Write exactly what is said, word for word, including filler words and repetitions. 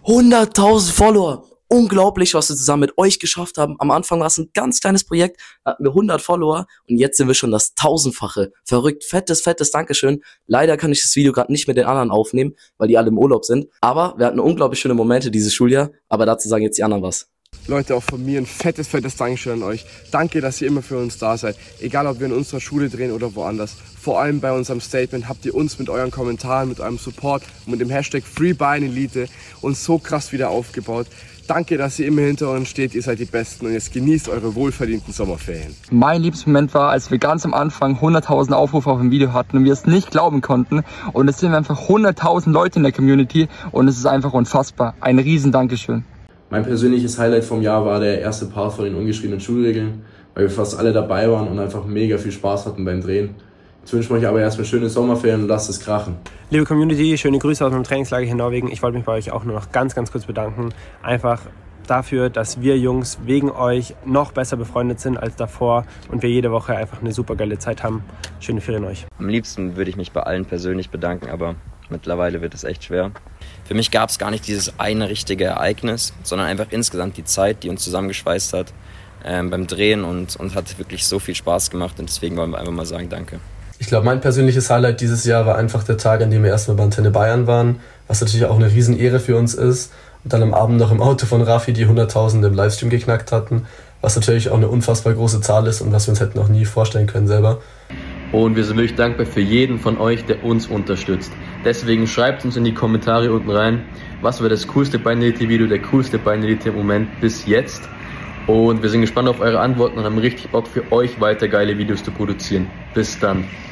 hunderttausend Follower. Unglaublich, was wir zusammen mit euch geschafft haben. Am Anfang war es ein ganz kleines Projekt, da hatten wir hundert Follower und jetzt sind wir schon das tausendfache. Verrückt, fettes, fettes Dankeschön. Leider kann ich das Video gerade nicht mit den anderen aufnehmen, weil die alle im Urlaub sind. Aber wir hatten unglaublich schöne Momente dieses Schuljahr, aber dazu sagen jetzt die anderen was. Leute, auch von mir ein fettes, fettes Dankeschön an euch. Danke, dass ihr immer für uns da seid. Egal, ob wir in unserer Schule drehen oder woanders. Vor allem bei unserem Statement habt ihr uns mit euren Kommentaren, mit eurem Support und mit dem Hashtag FreeBayernElite uns so krass wieder aufgebaut. Danke, dass ihr immer hinter uns steht. Ihr seid die Besten und jetzt genießt eure wohlverdienten Sommerferien. Mein liebster Moment war, als wir ganz am Anfang hunderttausend Aufrufe auf dem Video hatten und wir es nicht glauben konnten. Und es sind einfach hunderttausend Leute in der Community und es ist einfach unfassbar. Ein riesen Dankeschön. Mein persönliches Highlight vom Jahr war der erste Part von den ungeschriebenen Schulregeln, weil wir fast alle dabei waren und einfach mega viel Spaß hatten beim Drehen. Jetzt wünsche ich euch aber erstmal schöne Sommerferien und lasst es krachen. Liebe Community, schöne Grüße aus meinem Trainingslager hier in Norwegen. Ich wollte mich bei euch auch nur noch ganz, ganz kurz bedanken. Einfach dafür, dass wir Jungs wegen euch noch besser befreundet sind als davor und wir jede Woche einfach eine super geile Zeit haben. Schöne Ferien euch. Am liebsten würde ich mich bei allen persönlich bedanken, aber mittlerweile wird es echt schwer. Für mich gab es gar nicht dieses eine richtige Ereignis, sondern einfach insgesamt die Zeit, die uns zusammengeschweißt hat ähm, beim Drehen und uns hat wirklich so viel Spaß gemacht und deswegen wollen wir einfach mal sagen, danke. Ich glaube, mein persönliches Highlight dieses Jahr war einfach der Tag, an dem wir erstmal bei Antenne Bayern waren, was natürlich auch eine Riesenehre für uns ist. Und dann am Abend noch im Auto von Raffi die hunderttausend im Livestream geknackt hatten, was natürlich auch eine unfassbar große Zahl ist und was wir uns hätten noch nie vorstellen können selber. Und wir sind wirklich dankbar für jeden von euch, der uns unterstützt. Deswegen schreibt uns in die Kommentare unten rein, was war das coolste BayernElite-Video, der coolste BayernElite-Moment bis jetzt. Und wir sind gespannt auf eure Antworten und haben richtig Bock für euch weiter geile Videos zu produzieren. Bis dann.